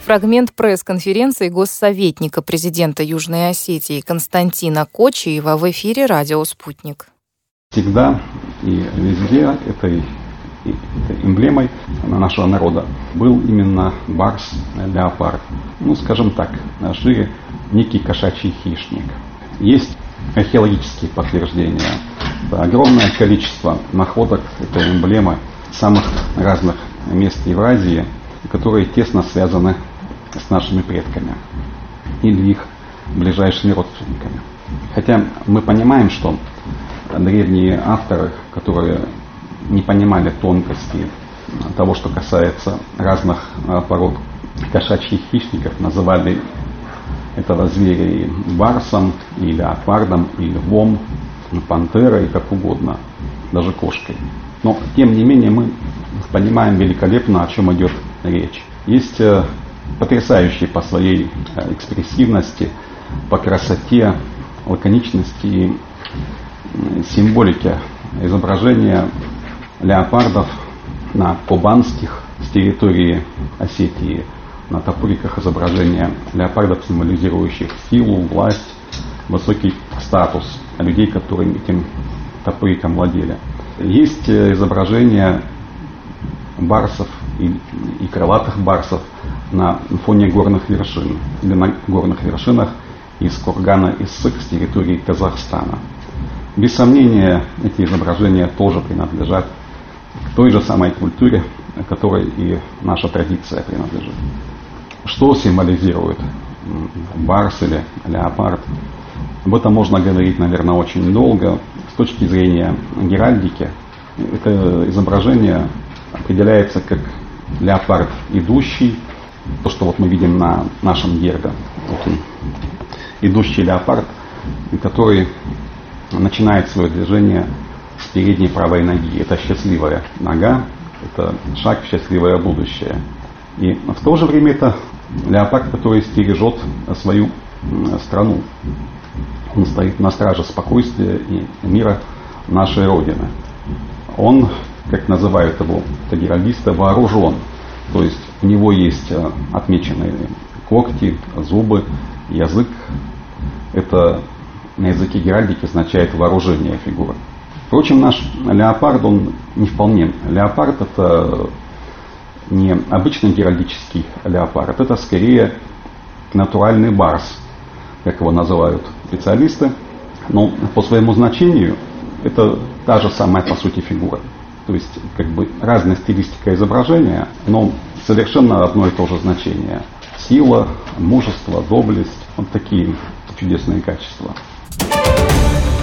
фрагмент пресс-конференции госсоветника президента Южной Осетии Константина Кочиева в эфире «Радио Спутник». Всегда и везде этой эмблемой нашего народа был именно барс, леопард. Скажем так, шире некий кошачий хищник. Есть археологические подтверждения. Огромное количество находок этой эмблемы самых разных мест Евразии, которые тесно связаны с нашими предками или их ближайшими родственниками. Хотя мы понимаем, что древние авторы, которые не понимали тонкости того, что касается разных пород кошачьих хищников, называли этого зверя и барсом, и леопардом, и львом, пантерой, как угодно, даже кошкой. Но, тем не менее, мы понимаем великолепно, о чем идет речь. Есть потрясающие по своей экспрессивности, по красоте, лаконичности и символике изображения леопардов на кубанских с территории Осетии. На топориках изображения леопардов, символизирующих силу, власть, высокий статус людей, которые этим топориком владели. Есть изображения барсов и крылатых барсов на фоне горных вершин или на горных вершинах из кургана Иссык с территории Казахстана. Без сомнения, эти изображения тоже принадлежат к той же самой культуре, которой и наша традиция принадлежит. Что символизирует барс или леопард? Об этом можно говорить, наверное, очень долго. С точки зрения геральдики, это изображение определяется как леопард идущий. То, что мы видим на нашем гербе. Идущий леопард, который начинает свое движение с передней правой ноги. Это счастливая нога, это шаг в счастливое будущее. И в то же время это леопард, который стережет свою страну. Он стоит на страже спокойствия и мира нашей Родины. Он, как называют его геральдисты, вооружен. То есть у него есть отмеченные когти, зубы, язык. Это на языке геральдики означает вооружение фигуры. Впрочем, наш леопард, он не вполне леопард, это не обычный геральдический леопард, это скорее натуральный барс, как его называют специалисты. Но по своему значению это та же самая, по сути, фигура. То есть, разная стилистика изображения, но совершенно одно и то же значение. Сила, мужество, доблесть, такие чудесные качества.